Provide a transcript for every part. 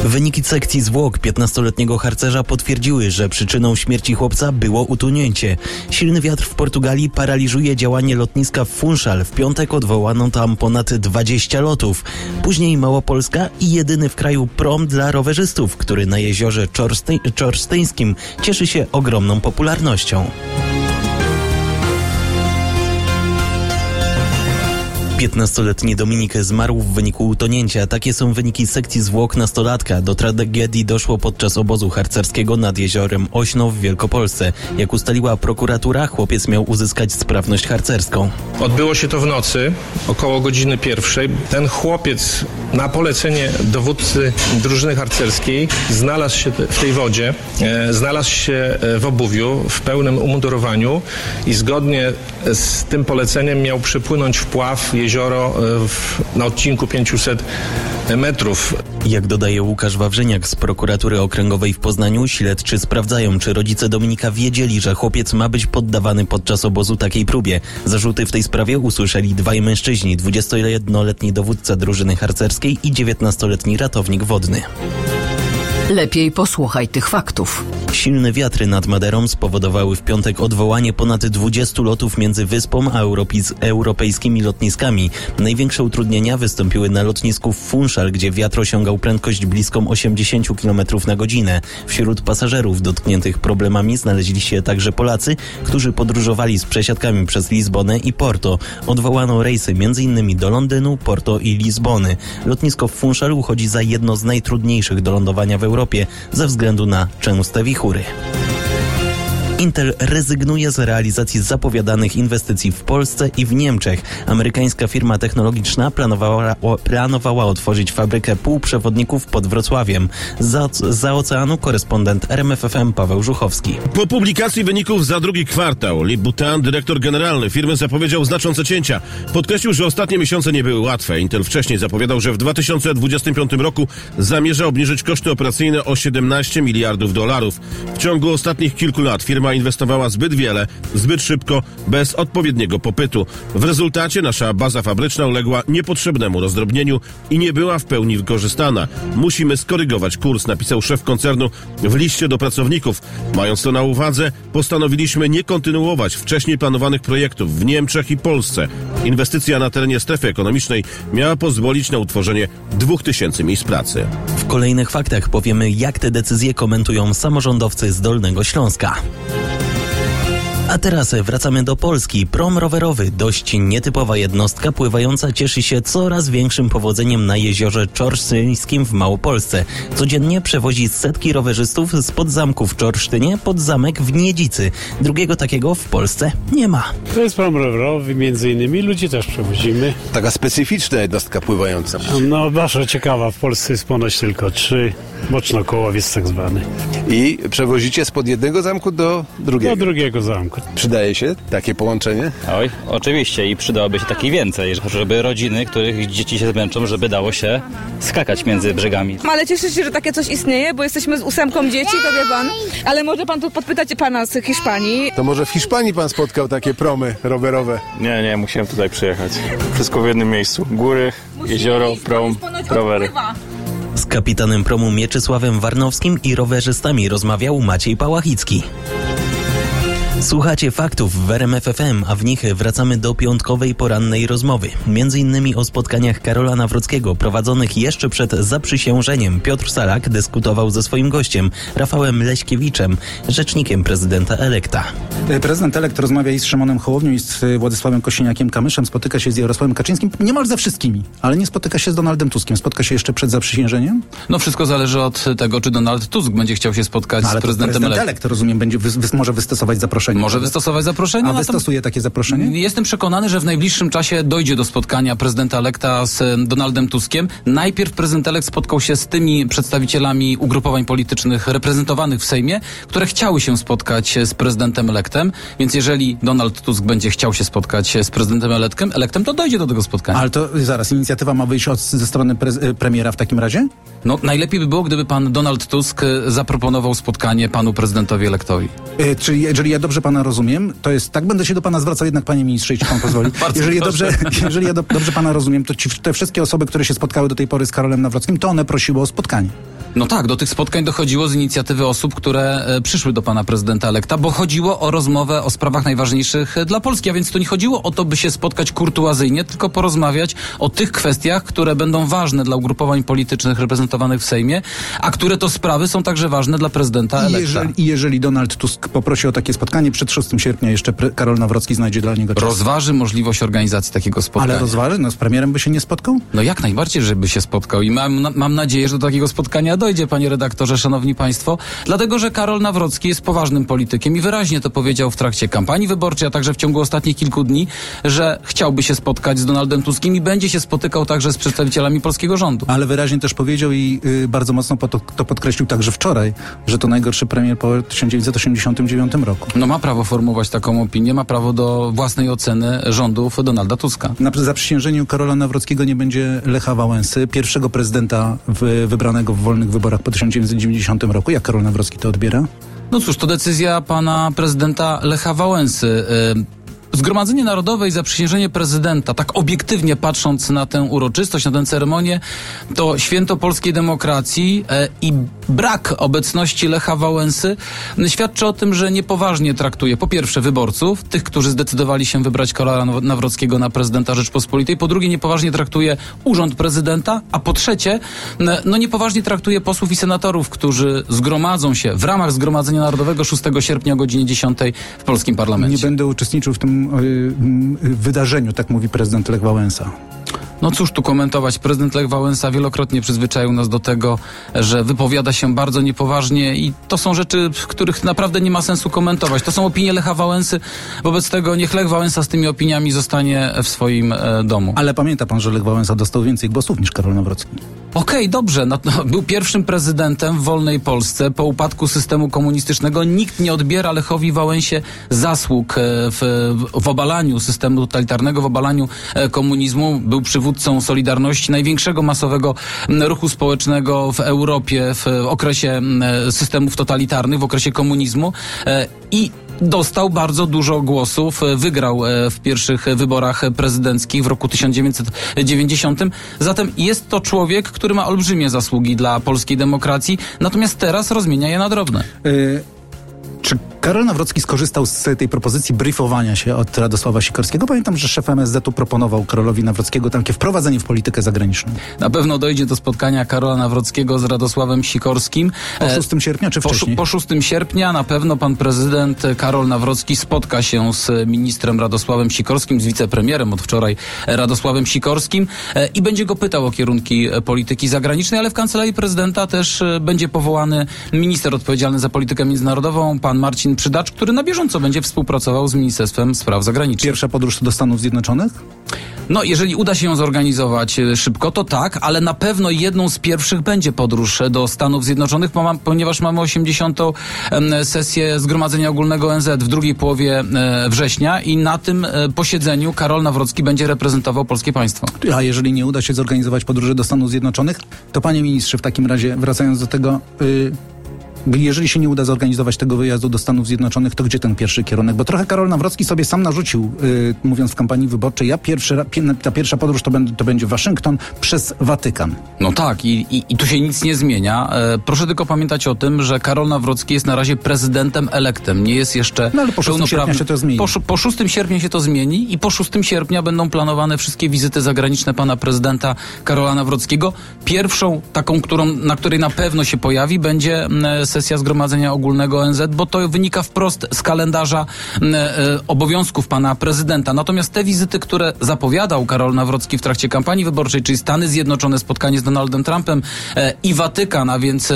Wyniki sekcji zwłok 15-letniego harcerza potwierdziły, że przyczyną śmierci chłopca było utonięcie. Silny wiatr w Portugalii paraliżuje działanie lotniska w Funchal. W piątek odwołano tam ponad 20 lotów. Później Małopolska i jedyny w kraju prom dla rowerzystów, który na jeziorze czorsztyńskim cieszy się ogromną popularnością. 15-letni Dominik zmarł w wyniku utonięcia. Takie są wyniki sekcji zwłok nastolatka. Do tragedii doszło podczas obozu harcerskiego nad jeziorem Ośno w Wielkopolsce. Jak ustaliła prokuratura, chłopiec miał uzyskać sprawność harcerską. Odbyło się to w nocy, około godziny 1:00. Ten chłopiec na polecenie dowódcy drużyny harcerskiej znalazł się w tej wodzie, znalazł się w obuwiu, w pełnym umundurowaniu i zgodnie z tym poleceniem miał przypłynąć w Pław, jezioro na odcinku 500 metrów. Jak dodaje Łukasz Wawrzyniak z prokuratury okręgowej w Poznaniu, śledczy sprawdzają, czy rodzice Dominika wiedzieli, że chłopiec ma być poddawany podczas obozu takiej próbie. Zarzuty w tej sprawie usłyszeli dwaj mężczyźni, 21-letni dowódca drużyny harcerskiej i 19-letni ratownik wodny. Lepiej posłuchaj tych faktów. Silne wiatry nad Maderą spowodowały w piątek odwołanie ponad 20 lotów między wyspą a europejskimi lotniskami. Największe utrudnienia wystąpiły na lotnisku w Funchal, gdzie wiatr osiągał prędkość bliską 80 km na godzinę. Wśród pasażerów dotkniętych problemami znaleźli się także Polacy, którzy podróżowali z przesiadkami przez Lizbonę i Porto. Odwołano rejsy m.in. do Londynu, Porto i Lizbony. Lotnisko w Funchal uchodzi za jedno z najtrudniejszych do lądowania w Europie ze względu na częste wichury. Intel rezygnuje z realizacji zapowiadanych inwestycji w Polsce i w Niemczech. Amerykańska firma technologiczna planowała otworzyć fabrykę półprzewodników pod Wrocławiem. Za oceanu korespondent RMFFM Paweł Żuchowski. Po publikacji wyników za drugi kwartał Lip Butan, dyrektor generalny firmy, zapowiedział znaczące cięcia. Podkreślił, że ostatnie miesiące nie były łatwe. Intel wcześniej zapowiadał, że w 2025 roku zamierza obniżyć koszty operacyjne o $17 miliardów. W ciągu ostatnich kilku lat firma inwestowała zbyt wiele, zbyt szybko, bez odpowiedniego popytu. W rezultacie nasza baza fabryczna uległa niepotrzebnemu rozdrobnieniu i nie była w pełni wykorzystana. Musimy skorygować kurs, napisał szef koncernu w liście do pracowników. Mając to na uwadze, postanowiliśmy nie kontynuować wcześniej planowanych projektów w Niemczech i Polsce. Inwestycja na terenie strefy ekonomicznej miała pozwolić na utworzenie 2000 miejsc pracy. W kolejnych faktach powiemy, jak te decyzje komentują samorządowcy z Dolnego Śląska. A teraz wracamy do Polski. Prom rowerowy, dość nietypowa jednostka pływająca, cieszy się coraz większym powodzeniem na jeziorze czorsztyńskim w Małopolsce. Codziennie przewozi setki rowerzystów spod zamku w Czorsztynie pod zamek w Niedzicy. Drugiego takiego w Polsce nie ma. To jest prom rowerowy, między innymi ludzi też przewozimy. Taka specyficzna jednostka pływająca. No bardzo ciekawa, w Polsce jest ponoć tylko 3, bocznokołowiec tak zwany. I przewozicie spod jednego zamku do drugiego? Do drugiego zamku. Przydaje się takie połączenie? Oj, oczywiście i przydałoby się takiej więcej, żeby rodziny, których dzieci się zmęczą, żeby dało się skakać między brzegami. Ale cieszę się, że takie coś istnieje, bo jesteśmy z 8 dzieci, to wie pan. Ale może pan tu podpytać pana z Hiszpanii. To może w Hiszpanii pan spotkał takie promy rowerowe? Nie, musiałem tutaj przyjechać. Wszystko w jednym miejscu. Góry, jezioro, prom, rowery. Z kapitanem promu Mieczysławem Warnowskim i rowerzystami rozmawiał Maciej Pałachicki. Słuchacie faktów w RMF FM, a w nich wracamy do piątkowej porannej rozmowy. Między innymi o spotkaniach Karola Nawrockiego prowadzonych jeszcze przed zaprzysiężeniem. Piotr Salak dyskutował ze swoim gościem, Rafałem Leśkiewiczem, rzecznikiem prezydenta elekta. Prezydent elekt rozmawia i z Szymonem Hołownią, i z Władysławem Kosiniakiem-Kamyszem, spotyka się z Jarosławem Kaczyńskim, niemal ze wszystkimi, ale nie spotyka się z Donaldem Tuskiem. Spotka się jeszcze przed zaprzysiężeniem? No wszystko zależy od tego, czy Donald Tusk będzie chciał się spotkać z prezydentem elekt, rozumiem, może wystosować zaproszenie. Może wystosować zaproszenie. A wystosuje takie zaproszenie? Jestem przekonany, że w najbliższym czasie dojdzie do spotkania prezydenta elekta z Donaldem Tuskiem. Najpierw prezydent elekt spotkał się z tymi przedstawicielami ugrupowań politycznych reprezentowanych w Sejmie, które chciały się spotkać z prezydentem elektem, więc jeżeli Donald Tusk będzie chciał się spotkać z prezydentem elektem, to dojdzie do tego spotkania. Ale to zaraz, inicjatywa ma wyjść ze strony premiera w takim razie? No, najlepiej by było, gdyby pan Donald Tusk zaproponował spotkanie panu prezydentowi elektowi. Czyli jeżeli ja dobrze pana rozumiem, to jest, tak będę się do pana zwracał jednak, panie ministrze, jeśli pan pozwoli. Jeżeli ja dobrze pana rozumiem, to te wszystkie osoby, które się spotkały do tej pory z Karolem Nawrockim, to one prosiły o spotkanie. No tak, do tych spotkań dochodziło z inicjatywy osób, które przyszły do pana prezydenta elekta, bo chodziło o rozmowę o sprawach najważniejszych dla Polski, a więc to nie chodziło o to, by się spotkać kurtuazyjnie, tylko porozmawiać o tych kwestiach, które będą ważne dla ugrupowań politycznych reprezentowanych w Sejmie, a które to sprawy są także ważne dla prezydenta elekta. Jeżeli Donald Tusk poprosi o takie spotkanie przed 6 sierpnia, jeszcze Karol Nawrocki znajdzie dla niego czas. Rozważy możliwość organizacji takiego spotkania. Ale rozważy? No z premierem by się nie spotkał? No jak najbardziej, żeby się spotkał i mam nadzieję, że do takiego spotkania dojdzie, panie redaktorze, szanowni państwo, dlatego, że Karol Nawrocki jest poważnym politykiem i wyraźnie to powiedział w trakcie kampanii wyborczej, a także w ciągu ostatnich kilku dni, że chciałby się spotkać z Donaldem Tuskiem i będzie się spotykał także z przedstawicielami polskiego rządu. Ale wyraźnie też powiedział i bardzo mocno to podkreślił także wczoraj, że to najgorszy premier po 1989 roku. No ma prawo formułować taką opinię, ma prawo do własnej oceny rządów Donalda Tuska. Na zaprzysiężeniu Karola Nawrockiego nie będzie Lecha Wałęsy, pierwszego prezydenta wybranego w wolnych wyborach po 1990 roku. Jak Karol Nawrocki to odbiera? No cóż, to decyzja pana prezydenta Lecha Wałęsy. Zgromadzenie Narodowe i zaprzysiężenie prezydenta, tak obiektywnie patrząc na tę uroczystość, na tę ceremonię, to święto polskiej demokracji i brak obecności Lecha Wałęsy świadczy o tym, że niepoważnie traktuje po pierwsze wyborców, tych, którzy zdecydowali się wybrać Karola Nawrockiego na prezydenta Rzeczpospolitej, po drugie niepoważnie traktuje urząd prezydenta, a po trzecie niepoważnie traktuje posłów i senatorów, którzy zgromadzą się w ramach Zgromadzenia Narodowego 6 sierpnia o godzinie 10 w polskim parlamencie. Nie będę uczestniczył w tym wydarzeniu, tak mówi prezydent Lech Wałęsa. No cóż tu komentować. Prezydent Lech Wałęsa wielokrotnie przyzwyczaił nas do tego, że wypowiada się bardzo niepoważnie i to są rzeczy, których naprawdę nie ma sensu komentować. To są opinie Lecha Wałęsy. Wobec tego niech Lech Wałęsa z tymi opiniami zostanie w swoim domu. Ale pamięta pan, że Lech Wałęsa dostał więcej głosów niż Karol Nawrocki? Okej, dobrze. Był pierwszym prezydentem w wolnej Polsce po upadku systemu komunistycznego. Nikt nie odbiera Lechowi Wałęsie zasług w obalaniu systemu totalitarnego, w obalaniu komunizmu. Był przywódcą Solidarności, największego masowego ruchu społecznego w Europie w okresie systemów totalitarnych, w okresie komunizmu i dostał bardzo dużo głosów, wygrał w pierwszych wyborach prezydenckich w roku 1990. Zatem jest to człowiek, który ma olbrzymie zasługi dla polskiej demokracji, natomiast teraz rozmienia je na drobne. Czy Karol Nawrocki skorzystał z tej propozycji briefowania się od Radosława Sikorskiego? Pamiętam, że szef MSZ-u proponował Karolowi Nawrockiego takie wprowadzenie w politykę zagraniczną. Na pewno dojdzie do spotkania Karola Nawrockiego z Radosławem Sikorskim. Po 6 sierpnia czy wcześniej? Po 6 sierpnia na pewno pan prezydent Karol Nawrocki spotka się z ministrem Radosławem Sikorskim, z wicepremierem od wczoraj Radosławem Sikorskim i będzie go pytał o kierunki polityki zagranicznej, ale w kancelarii prezydenta też będzie powołany minister odpowiedzialny za politykę międzynarodową, pan Marcin Przydacz, który na bieżąco będzie współpracował z Ministerstwem Spraw Zagranicznych. Pierwsza podróż do Stanów Zjednoczonych? No, jeżeli uda się ją zorganizować szybko, to tak, ale na pewno jedną z pierwszych będzie podróż do Stanów Zjednoczonych, ponieważ mamy 80. sesję Zgromadzenia Ogólnego ONZ w drugiej połowie września i na tym posiedzeniu Karol Nawrocki będzie reprezentował polskie państwo. A jeżeli nie uda się zorganizować podróży do Stanów Zjednoczonych, to panie ministrze, w takim razie, wracając do tego, jeżeli się nie uda zorganizować tego wyjazdu do Stanów Zjednoczonych, to gdzie ten pierwszy kierunek? Bo trochę Karol Nawrocki sobie sam narzucił, mówiąc w kampanii wyborczej, ta pierwsza podróż to będzie Waszyngton przez Watykan. No tak, i tu się nic nie zmienia. Proszę tylko pamiętać o tym, że Karol Nawrocki jest na razie prezydentem elektem. Nie jest jeszcze ale po 6 sierpnia się to zmieni. Po 6 sierpnia się to zmieni i po 6 sierpnia będą planowane wszystkie wizyty zagraniczne pana prezydenta Karola Nawrockiego. Pierwszą taką, na której na pewno się pojawi, będzie sesja Zgromadzenia Ogólnego ONZ, bo to wynika wprost z kalendarza obowiązków pana prezydenta. Natomiast te wizyty, które zapowiadał Karol Nawrocki w trakcie kampanii wyborczej, czyli Stany Zjednoczone, spotkanie z Donaldem Trumpem i Watykan, a więc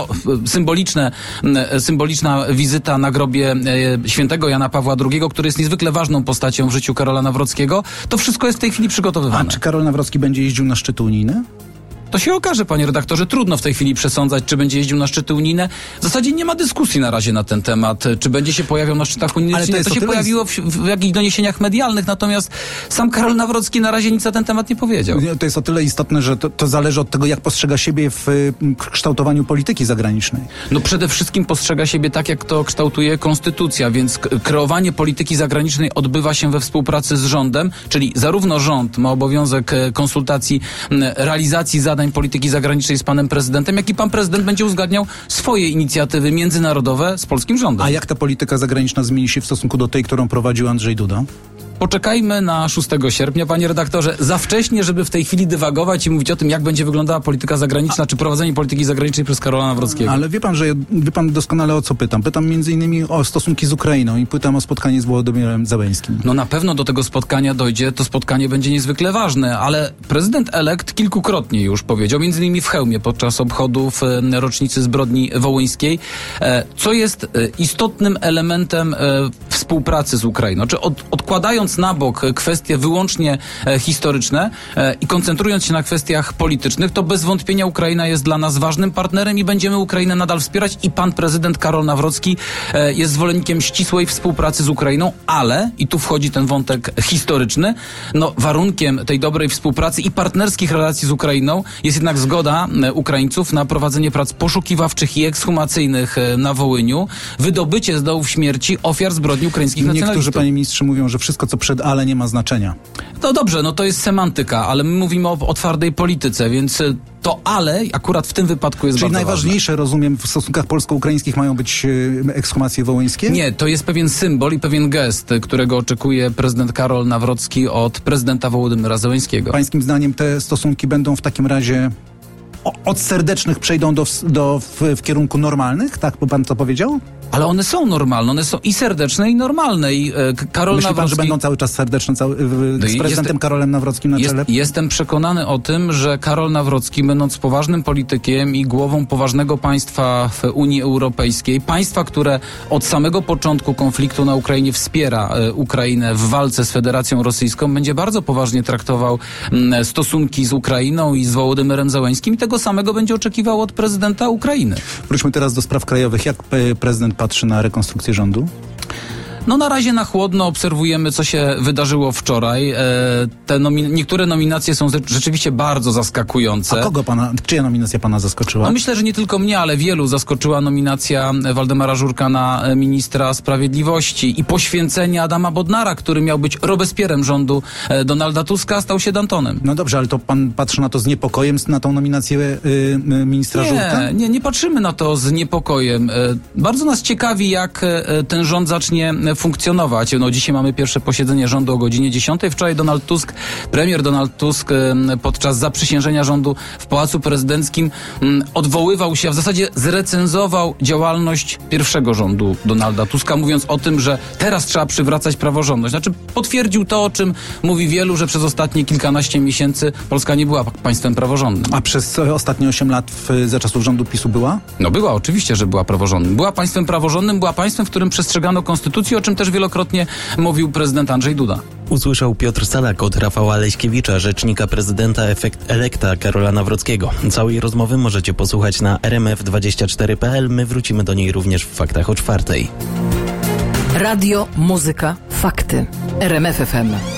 symboliczna wizyta na grobie świętego Jana Pawła II, który jest niezwykle ważną postacią w życiu Karola Nawrockiego, to wszystko jest w tej chwili przygotowywane. A czy Karol Nawrocki będzie jeździł na szczyty unijne? To się okaże, panie redaktorze. Trudno w tej chwili przesądzać, czy będzie jeździł na szczyty unijne. W zasadzie nie ma dyskusji na razie na ten temat, czy będzie się pojawiał na szczytach unijnych. Ale to się pojawiło w jakichś doniesieniach medialnych, natomiast sam Karol Nawrocki na razie nic na ten temat nie powiedział. To jest o tyle istotne, że to zależy od tego, jak postrzega siebie w kształtowaniu polityki zagranicznej. No przede wszystkim postrzega siebie tak, jak to kształtuje konstytucja, więc kreowanie polityki zagranicznej odbywa się we współpracy z rządem, czyli zarówno rząd ma obowiązek konsultacji, realizacji zadań uzgadniań polityki zagranicznej z panem prezydentem, jak i pan prezydent będzie uzgadniał swoje inicjatywy międzynarodowe z polskim rządem. A jak ta polityka zagraniczna zmieni się w stosunku do tej, którą prowadził Andrzej Duda? Poczekajmy na 6 sierpnia, panie redaktorze. Za wcześnie, żeby w tej chwili dywagować i mówić o tym, jak będzie wyglądała polityka zagraniczna, czy prowadzenie polityki zagranicznej przez Karola Nawrockiego. Ale wie pan doskonale o co pytam. Pytam między innymi o stosunki z Ukrainą i pytam o spotkanie z Wołodymirem Zełenskim. No na pewno do tego spotkania dojdzie, to spotkanie będzie niezwykle ważne, ale prezydent elekt kilkukrotnie już powiedział, między innymi w Chełmie podczas obchodów rocznicy zbrodni wołyńskiej, co jest istotnym elementem współpracy z Ukrainą. Czy odkładając na bok kwestie wyłącznie historyczne i koncentrując się na kwestiach politycznych, to bez wątpienia Ukraina jest dla nas ważnym partnerem i będziemy Ukrainę nadal wspierać i pan prezydent Karol Nawrocki jest zwolennikiem ścisłej współpracy z Ukrainą, ale, i tu wchodzi ten wątek historyczny, no warunkiem tej dobrej współpracy i partnerskich relacji z Ukrainą jest jednak zgoda Ukraińców na prowadzenie prac poszukiwawczych i ekshumacyjnych na Wołyniu, wydobycie z dołów śmierci ofiar zbrodni ukraińskich nacjonalistów. Niektórzy, panie ministrze, mówią, że wszystko co przed ale nie ma znaczenia. No dobrze, no to jest semantyka, ale my mówimy o twardej polityce, więc to ale akurat w tym wypadku jest Czyli bardzo najważniejsze, rozumiem, w stosunkach polsko-ukraińskich mają być ekshumacje wołyńskie? Nie, to jest pewien symbol i pewien gest, którego oczekuje prezydent Karol Nawrocki od prezydenta Wołodymyra Zełenskiego. Pańskim zdaniem te stosunki będą w takim razie od serdecznych przejdą w kierunku normalnych? Tak by pan to powiedział? Ale one są normalne, one są i serdeczne, i normalne. I Karol Myśli pan, Nawrocki... że będą cały czas serdeczne z prezydentem Karolem Nawrockim na czele? Jestem przekonany o tym, że Karol Nawrocki, będąc poważnym politykiem i głową poważnego państwa w Unii Europejskiej, państwa, które od samego początku konfliktu na Ukrainie wspiera Ukrainę w walce z Federacją Rosyjską, będzie bardzo poważnie traktował stosunki z Ukrainą i z Wołodymyrem Zełenskim i tego samego będzie oczekiwał od prezydenta Ukrainy. Wróćmy teraz do spraw krajowych. Jak prezydent patrzy na rekonstrukcję rządu? No na razie na chłodno obserwujemy, co się wydarzyło wczoraj. Niektóre nominacje są rzeczywiście bardzo zaskakujące. A czyja nominacja pana zaskoczyła? No myślę, że nie tylko mnie, ale wielu zaskoczyła nominacja Waldemara Żurka na ministra sprawiedliwości i poświęcenie Adama Bodnara, który miał być Robespierrem rządu Donalda Tuska, stał się Dantonem. No dobrze, ale to pan patrzy na to z niepokojem, na tą nominację ministra Żurka? Nie patrzymy na to z niepokojem. Bardzo nas ciekawi, jak ten rząd zacznie funkcjonować. No, dzisiaj mamy pierwsze posiedzenie rządu o godzinie 10. Wczoraj premier Donald Tusk podczas zaprzysiężenia rządu w Pałacu Prezydenckim odwoływał się, a w zasadzie zrecenzował działalność pierwszego rządu Donalda Tuska, mówiąc o tym, że teraz trzeba przywracać praworządność. Znaczy potwierdził to, o czym mówi wielu, że przez ostatnie kilkanaście miesięcy Polska nie była państwem praworządnym. A przez ostatnie 8 lat za czasów rządu PiS-u była? No była, oczywiście, że była praworządnym. Była państwem praworządnym, była państwem, w którym przestrzegano konstytucji, o czym też wielokrotnie mówił prezydent Andrzej Duda. Usłyszał Piotr Salak od Rafała Leśkiewicza, rzecznika prezydenta elekta Karola Nawrockiego. Całej rozmowy możecie posłuchać na rmf24.pl. My wrócimy do niej również w Faktach o 4:00. Radio, muzyka, fakty. RMF FM.